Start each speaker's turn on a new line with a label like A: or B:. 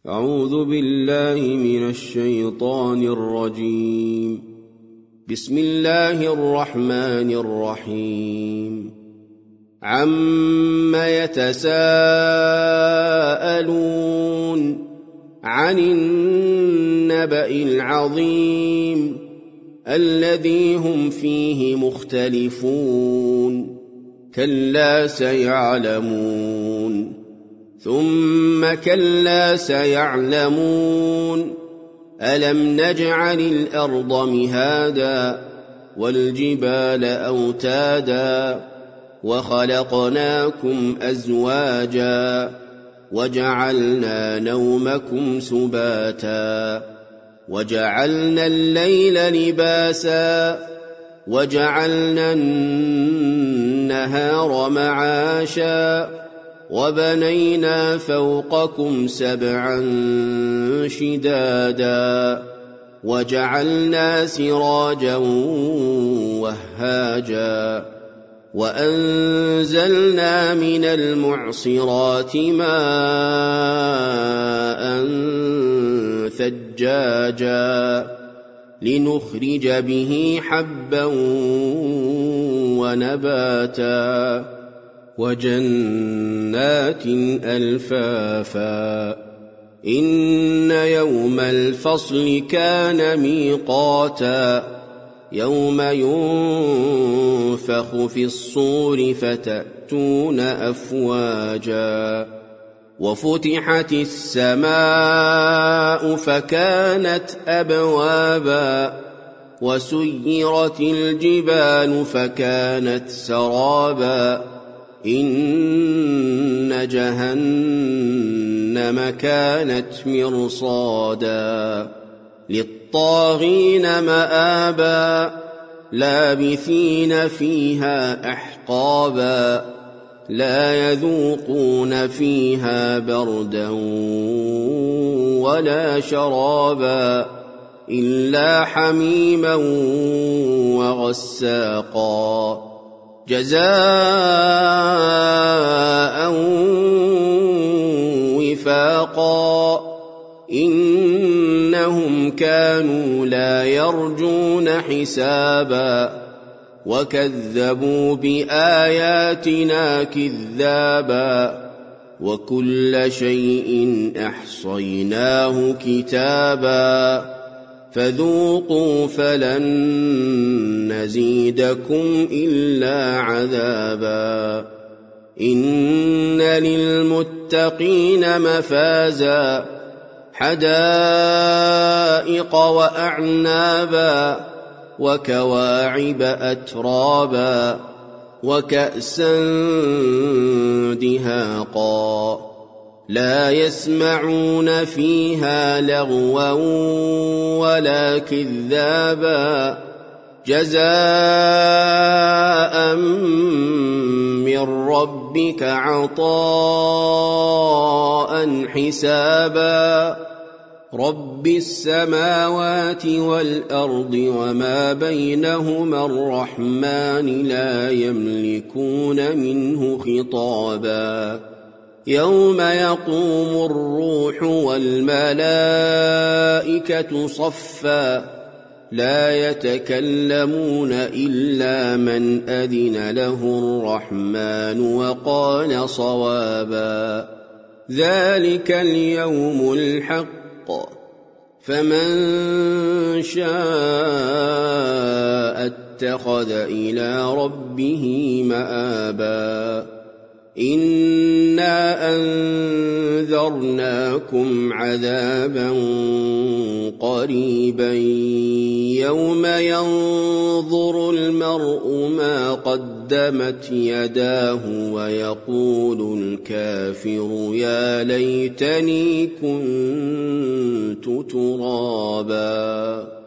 A: أعوذ بالله من الشيطان الرجيم. بسم الله الرحمن الرحيم. عم يتساءلون عن النبأ العظيم الذي هم فيه مختلفون كلا سيعلمون ثم كلا سيعلمون ألم نجعل الأرض مهادا والجبال أوتادا وخلقناكم أزواجا وجعلنا نومكم سباتا وجعلنا الليل لباسا وجعلنا النهار معاشا وبنينا فوقكم سبعا شدادا وجعلنا سراجا وهاجا وأنزلنا من المعصرات ماء ثجاجا لنخرج به حبا ونباتا وجنات ألفافا إن يوم الفصل كان ميقاتا يوم ينفخ في الصور فتأتون أفواجا وفتحت السماء فكانت أبوابا وسيرت الجبال فكانت سرابا إن جهنم كانت مرصادا للطاغين مآبا لابثين فيها أحقابا لا يذوقون فيها بردا ولا شرابا إلا حميما وغساقا جزاء وفاقا إنهم كانوا لا يرجون حسابا وكذبوا بآياتنا كذابا وكل شيء أحصيناه كتابا فذوقوا فلن نزيدكم إلا عذابا إن للمتقين مفازا حدائق وأعنابا وكواعب أترابا وكأسا دهاقا لا يسمعون فيها لغوا ولا كذابا جزاء من ربك عطاء حسابا رب السماوات والأرض وما بينهما الرحمن لا يملكون منه خطابا يوم يقوم الروح والملائكة صفا لا يتكلمون إلا من أذن له الرحمن وقال صوابا ذلك اليوم الحق فمن شاء اتخذ إلى ربه مآبا إنا أنذرناكم عذابا قريبا يوم ينظر المرء ما قدمت يداه ويقول الكافر يا ليتني كنت ترابا.